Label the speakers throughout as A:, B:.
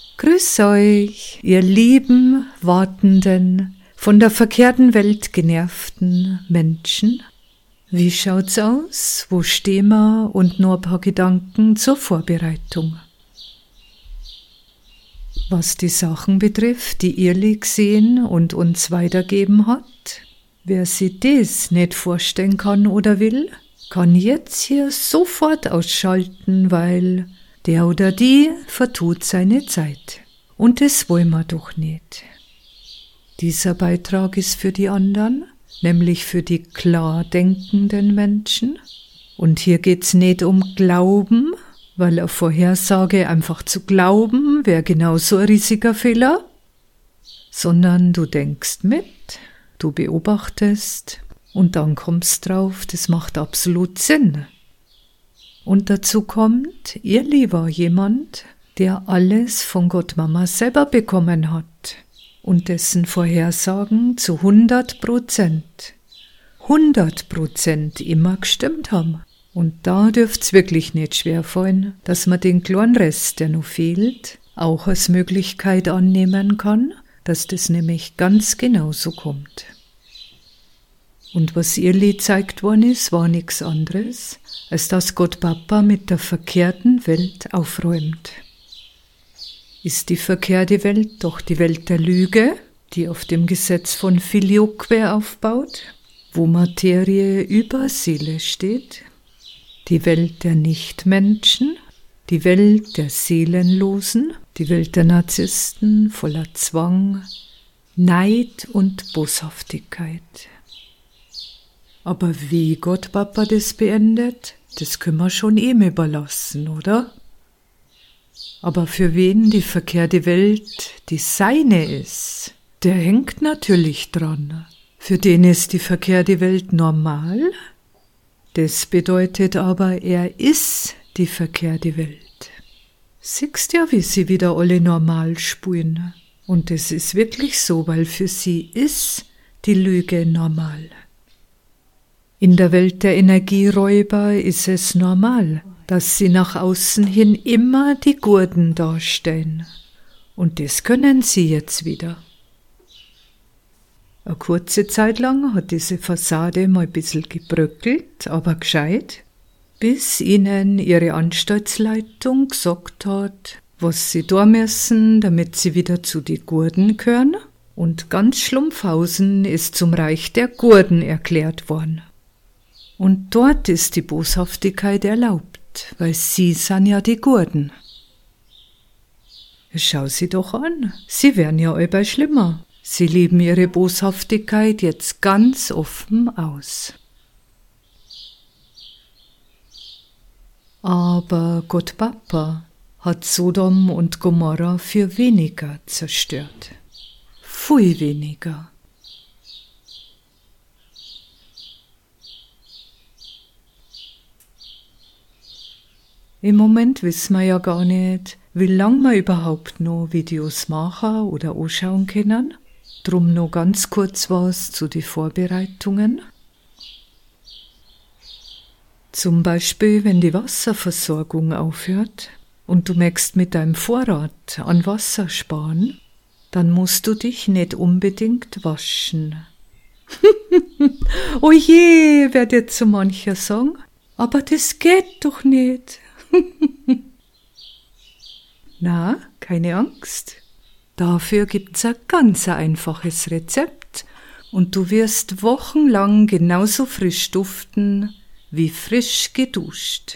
A: Grüß euch, ihr lieben, wartenden, von der verkehrten Welt genervten Menschen. Wie schaut's aus? Wo stehen wir? Und nur ein paar Gedanken zur Vorbereitung. Was die Sachen betrifft, die Irli gesehen und uns weitergeben hat, wer sich das nicht vorstellen kann oder will, kann jetzt hier sofort ausschalten, weil der oder die vertut seine Zeit. Und das wollen wir doch nicht. Dieser Beitrag ist für die anderen, nämlich für die klar denkenden Menschen. Und hier geht's nicht um Glauben, weil eine Vorhersage einfach zu glauben wäre genauso ein riesiger Fehler, sondern du denkst mit, du beobachtest und dann kommst drauf, das macht absolut Sinn. Und dazu kommt, Irli war jemand, der alles von Gottmama selber bekommen hat und dessen Vorhersagen zu 100% immer gestimmt haben. Und da dürft's wirklich nicht schwerfallen, dass man den kleinen Rest, der noch fehlt, auch als Möglichkeit annehmen kann, dass das nämlich ganz genauso kommt. Und was Irli zeigt worden ist, war nichts anderes, als dass Gott Papa mit der verkehrten Welt aufräumt. Ist die verkehrte Welt doch die Welt der Lüge, die auf dem Gesetz von Filioque aufbaut, wo Materie über Seele steht, die Welt der Nichtmenschen, die Welt der Seelenlosen, die Welt der Narzissten voller Zwang, Neid und Boshaftigkeit. Aber wie Gott Papa das beendet, das können wir schon ihm überlassen, oder? Aber für wen die verkehrte Welt die seine ist, der hängt natürlich dran. Für den ist die verkehrte Welt normal. Das bedeutet aber, er ist die verkehrte Welt. Siehst ja, wie sie wieder alle normal spuren. Und das ist wirklich so, weil für sie ist die Lüge normal. In der Welt der Energieräuber ist es normal, dass sie nach außen hin immer die Gurden darstellen. Und das können sie jetzt wieder. Eine kurze Zeit lang hat diese Fassade mal ein bisschen gebröckelt, aber gescheit, bis ihnen ihre Anstaltsleitung gesagt hat, was sie da müssen, damit sie wieder zu die Gurden gehören. Und ganz Schlumpfhausen ist zum Reich der Gurden erklärt worden. Und dort ist die Boshaftigkeit erlaubt, weil sie sind ja die Gurden. Schau sie doch an, sie werden ja allbei schlimmer. Sie leben ihre Boshaftigkeit jetzt ganz offen aus. Aber Gott Papa hat Sodom und Gomorra für weniger zerstört. Viel weniger. Im Moment wissen wir ja gar nicht, wie lange wir überhaupt noch Videos machen oder anschauen können. Drum noch ganz kurz was zu den Vorbereitungen. Zum Beispiel, wenn die Wasserversorgung aufhört und du möchtest mit deinem Vorrat an Wasser sparen, dann musst du dich nicht unbedingt waschen. Oh je, wird jetzt so mancher sagen, aber das geht doch nicht. Na, keine Angst. Dafür gibt's ein ganz einfaches Rezept und du wirst wochenlang genauso frisch duften wie frisch geduscht.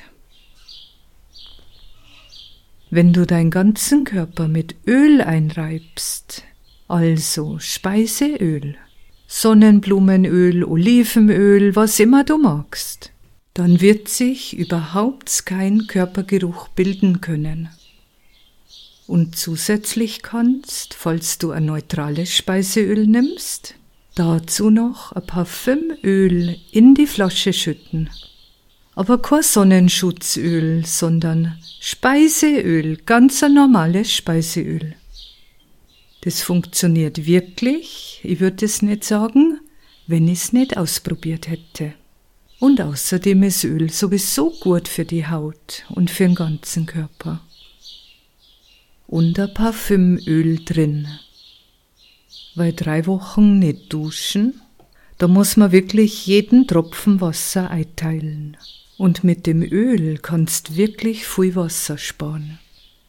A: Wenn du deinen ganzen Körper mit Öl einreibst, also Speiseöl, Sonnenblumenöl, Olivenöl, was immer du magst, dann wird sich überhaupt kein Körpergeruch bilden können. Und zusätzlich kannst, falls du ein neutrales Speiseöl nimmst, dazu noch ein Parfümöl in die Flasche schütten. Aber kein Sonnenschutzöl, sondern Speiseöl, ganz ein normales Speiseöl. Das funktioniert wirklich, ich würde es nicht sagen, wenn ich es nicht ausprobiert hätte. Und außerdem ist Öl sowieso gut für die Haut und für den ganzen Körper. und ein Parfümöl drin. Weil 3 Wochen nicht duschen, da muss man wirklich jeden Tropfen Wasser einteilen. Und mit dem Öl kannst wirklich viel Wasser sparen.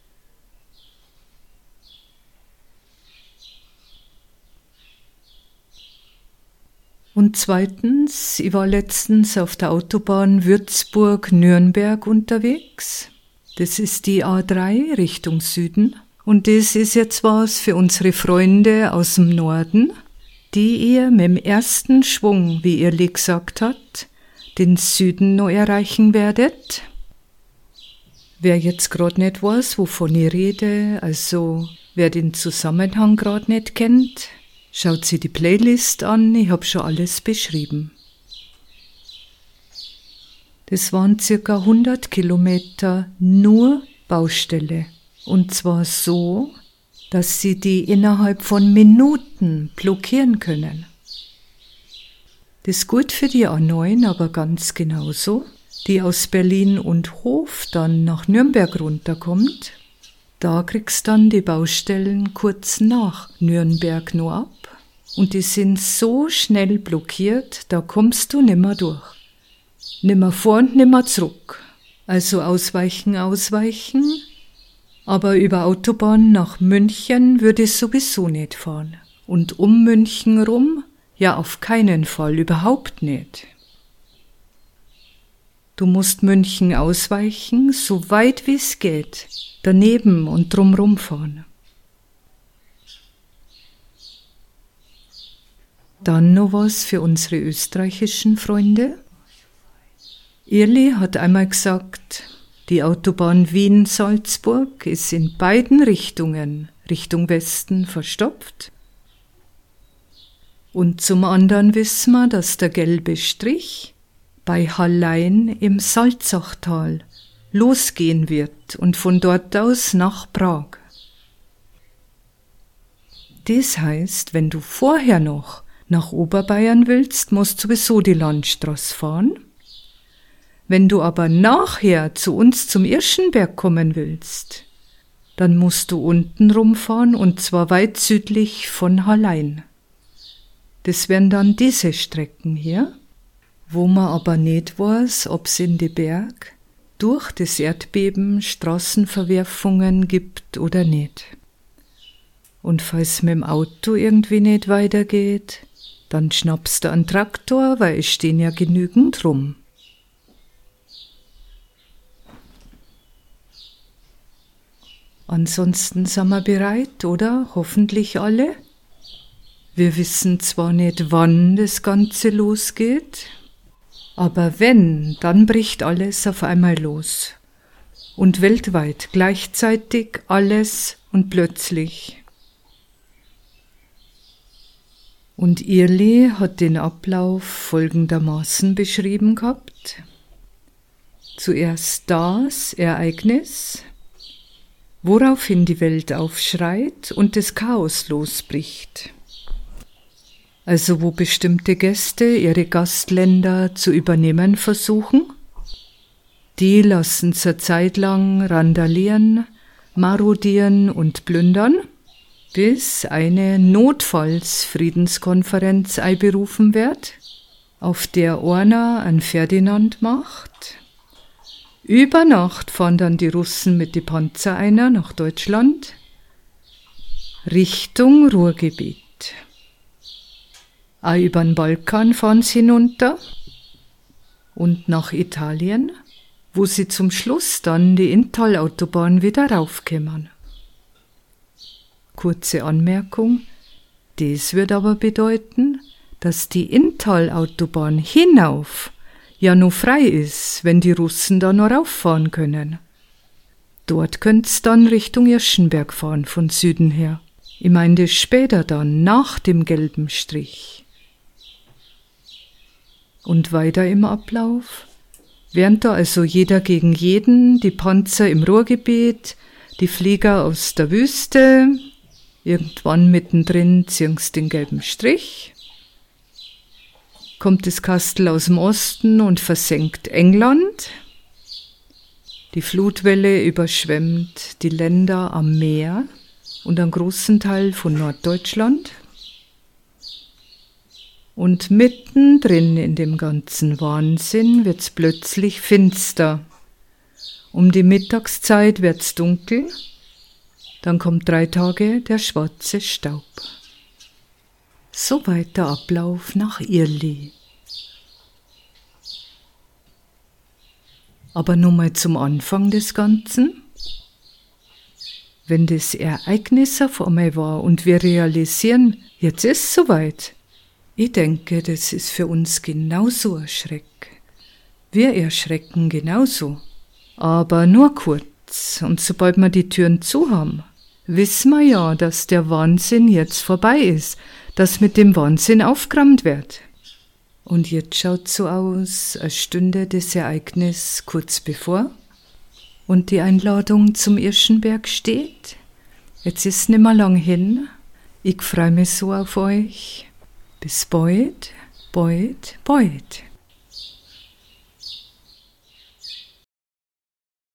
A: Und zweitens, ich war letztens auf der Autobahn Würzburg-Nürnberg unterwegs. Das ist die A3 Richtung Süden. Und das ist jetzt was für unsere Freunde aus dem Norden, die ihr mit dem ersten Schwung, wie Irli gesagt hat, den Süden noch erreichen werdet. Wer jetzt gerade nicht weiß, wovon ich rede, also wer den Zusammenhang gerade nicht kennt, schaut sie die Playlist an, ich habe schon alles beschrieben. Das waren circa 100 Kilometer nur Baustelle. Und zwar so, dass sie die innerhalb von Minuten blockieren können. Das ist gut für die A9, aber ganz genauso, die aus Berlin und Hof dann nach Nürnberg runterkommt. Da kriegst dann die Baustellen kurz nach Nürnberg nur ab. Und die sind so schnell blockiert, da kommst du nimmer durch. Nimmer vor und nimmer zurück. Also ausweichen. Aber über Autobahn nach München würde ich sowieso nicht fahren. Und um München rum, ja auf keinen Fall, überhaupt nicht. Du musst München ausweichen, so weit wie es geht, daneben und drumrum fahren. Dann noch was für unsere österreichischen Freunde. Irli hat einmal gesagt, die Autobahn Wien-Salzburg ist in beiden Richtungen, Richtung Westen, verstopft. Und zum anderen wissen wir, dass der gelbe Strich bei Hallein im Salzachtal losgehen wird und von dort aus nach Prag. Das heißt, wenn du vorher noch nach Oberbayern willst, musst du sowieso die Landstraße fahren. Wenn du aber nachher zu uns zum Irschenberg kommen willst, dann musst du unten rumfahren und zwar weit südlich von Hallein. Das wären dann diese Strecken hier, wo man aber nicht weiß, ob es in die Berg durch das Erdbeben Straßenverwerfungen gibt oder nicht. Und falls mit dem Auto irgendwie nicht weitergeht, dann schnappst du einen Traktor, weil es stehen ja genügend rum. Ansonsten sind wir bereit, oder? Hoffentlich alle. Wir wissen zwar nicht, wann das Ganze losgeht, aber wenn, dann bricht alles auf einmal los. Und weltweit gleichzeitig alles und plötzlich. Und Irli hat den Ablauf folgendermaßen beschrieben gehabt. Zuerst das Ereignis, woraufhin die Welt aufschreit und das Chaos losbricht. Also wo bestimmte Gäste ihre Gastländer zu übernehmen versuchen, die lassen zur Zeit lang randalieren, marodieren und plündern, bis eine Notfallsfriedenskonferenz einberufen wird, auf der einer einen Ferdinand macht. Über Nacht fahren dann die Russen mit die Panzer einer nach Deutschland, Richtung Ruhrgebiet. Auch über den Balkan fahren sie hinunter und nach Italien, wo sie zum Schluss dann die Inntal-Autobahn wieder raufkommen. Kurze Anmerkung, das wird aber bedeuten, dass die Inntal-Autobahn hinauf ja nur frei ist, wenn die Russen da noch rauffahren können. Dort könnt's dann Richtung Irschenberg fahren, von Süden her. Ich meine das später dann, nach dem gelben Strich. Und weiter im Ablauf, während da also jeder gegen jeden, die Panzer im Ruhrgebiet, die Flieger aus der Wüste, irgendwann mittendrin ziehst den gelben Strich, kommt das Kastel aus dem Osten und versenkt England. Die Flutwelle überschwemmt die Länder am Meer und einen großen Teil von Norddeutschland. Und mittendrin in dem ganzen Wahnsinn wird's plötzlich finster. Um die Mittagszeit wird's dunkel, dann kommt 3 Tage der schwarze Staub. Soweit der Ablauf nach Irrli. Aber nur mal zum Anfang des Ganzen. Wenn das Ereignis auf einmal war und wir realisieren, jetzt ist es soweit. Ich denke, das ist für uns genauso ein Schreck. Wir erschrecken genauso. Aber nur kurz. Und sobald wir die Türen zu haben, wissen wir ja, dass der Wahnsinn jetzt vorbei ist, dass mit dem Wahnsinn aufgeräumt wird. Und jetzt schaut so aus, als stünde das Ereignis kurz bevor und die Einladung zum Irschenberg steht. Jetzt ist nicht mehr lang hin. Ich freue mich so auf euch. Bis bald, bald, bald.